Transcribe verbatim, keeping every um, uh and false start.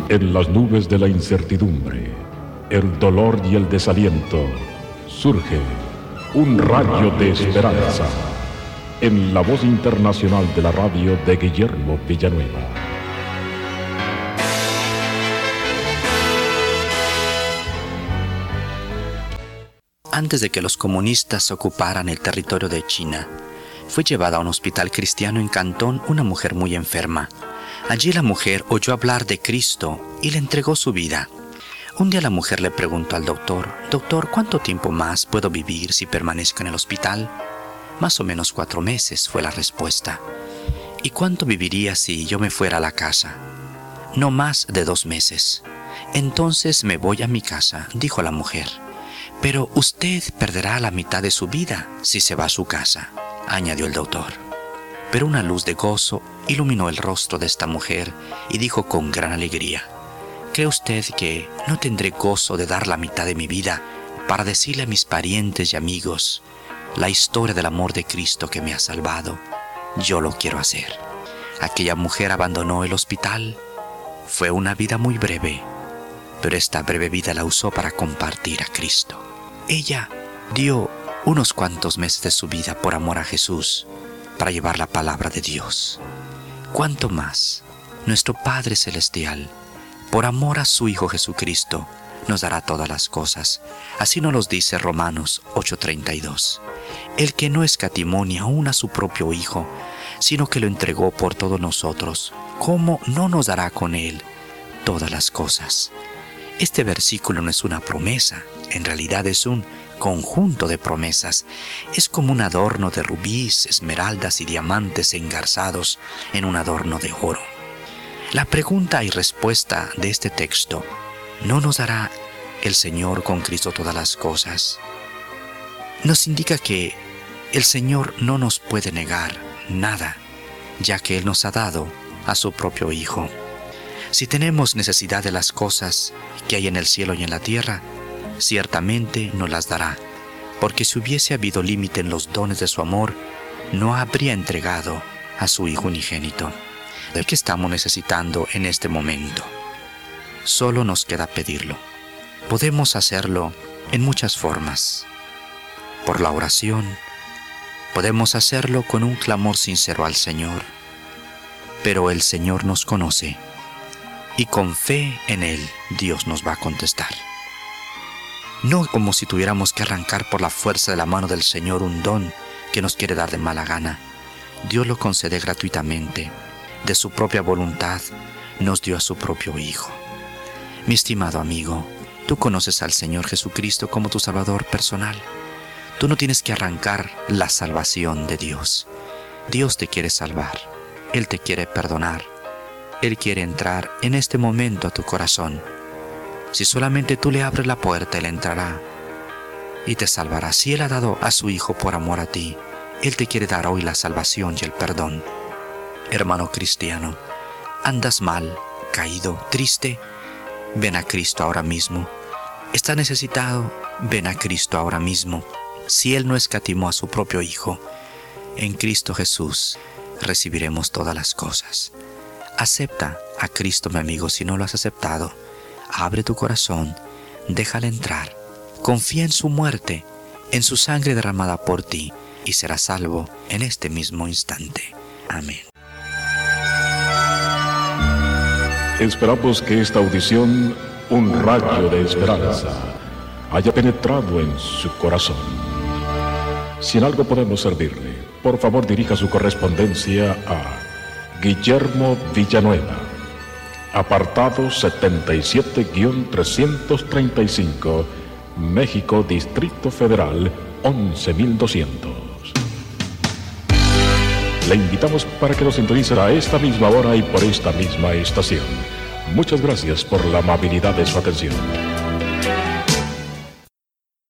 En las nubes de la incertidumbre, el dolor y el desaliento, surge un rayo de esperanza en la voz internacional de la radio de Guillermo Villanueva. Antes de que los comunistas ocuparan el territorio de China, fue llevada a un hospital cristiano en Cantón una mujer muy enferma. Allí la mujer oyó hablar de Cristo y le entregó su vida. Un día la mujer le preguntó al doctor: «Doctor, ¿cuánto tiempo más puedo vivir si permanezco en el hospital?» «Más o menos cuatro meses», fue la respuesta. «¿Y cuánto viviría si yo me fuera a la casa?» «No más de dos meses». «Entonces me voy a mi casa», dijo la mujer. «Pero usted perderá la mitad de su vida si se va a su casa», añadió el doctor. Pero una luz de gozo iluminó el rostro de esta mujer y dijo con gran alegría: «¿Cree usted que no tendré gozo de dar la mitad de mi vida para decirle a mis parientes y amigos la historia del amor de Cristo que me ha salvado? Yo lo quiero hacer». Aquella mujer abandonó el hospital. Fue una vida muy breve, pero esta breve vida la usó para compartir a Cristo. Ella dio unos cuantos meses de su vida por amor a Jesús, para llevar la palabra de Dios. ¿Cuánto más nuestro Padre Celestial, por amor a su Hijo Jesucristo, nos dará todas las cosas? Así nos los dice Romanos ocho treinta y dos. El que no escatimó ni aún a su propio Hijo, sino que lo entregó por todos nosotros, ¿cómo no nos dará con Él todas las cosas? Este versículo no es una promesa, en realidad es un conjunto de promesas. Es como un adorno de rubíes, esmeraldas y diamantes engarzados en un adorno de oro. La pregunta y respuesta de este texto: ¿no nos dará el Señor con Cristo todas las cosas?, nos indica que el Señor no nos puede negar nada, ya que Él nos ha dado a su propio Hijo. Si tenemos necesidad de las cosas que hay en el cielo y en la tierra, ciertamente nos las dará, porque si hubiese habido límite en los dones de su amor, no habría entregado a su Hijo unigénito. ¿De qué estamos necesitando en este momento? Solo nos queda pedirlo. Podemos hacerlo en muchas formas. Por la oración, podemos hacerlo con un clamor sincero al Señor, pero el Señor nos conoce y con fe en Él Dios nos va a contestar. No como si tuviéramos que arrancar por la fuerza de la mano del Señor un don que nos quiere dar de mala gana. Dios lo concede gratuitamente. De su propia voluntad nos dio a su propio Hijo. Mi estimado amigo, tú conoces al Señor Jesucristo como tu Salvador personal. Tú no tienes que arrancar la salvación de Dios. Dios te quiere salvar. Él te quiere perdonar. Él quiere entrar en este momento a tu corazón. Si solamente tú le abres la puerta, Él entrará y te salvará. Si Él ha dado a su Hijo por amor a ti, Él te quiere dar hoy la salvación y el perdón. Hermano cristiano, ¿andas mal, caído, triste? Ven a Cristo ahora mismo. ¿Estás necesitado? Ven a Cristo ahora mismo. Si Él no escatimó a su propio Hijo, en Cristo Jesús recibiremos todas las cosas. Acepta a Cristo, mi amigo, si no lo has aceptado. Abre tu corazón, déjale entrar. Confía en su muerte, en su sangre derramada por ti, y serás salvo en este mismo instante. Amén. Esperamos que esta audición, un rayo de esperanza, haya penetrado en su corazón. Si en algo podemos servirle, por favor dirija su correspondencia a Guillermo Villanueva, apartado setenta y siete trescientos treinta y cinco, México, Distrito Federal, once mil doscientos. Le invitamos para que nos sintonice a esta misma hora y por esta misma estación. Muchas gracias por la amabilidad de su atención.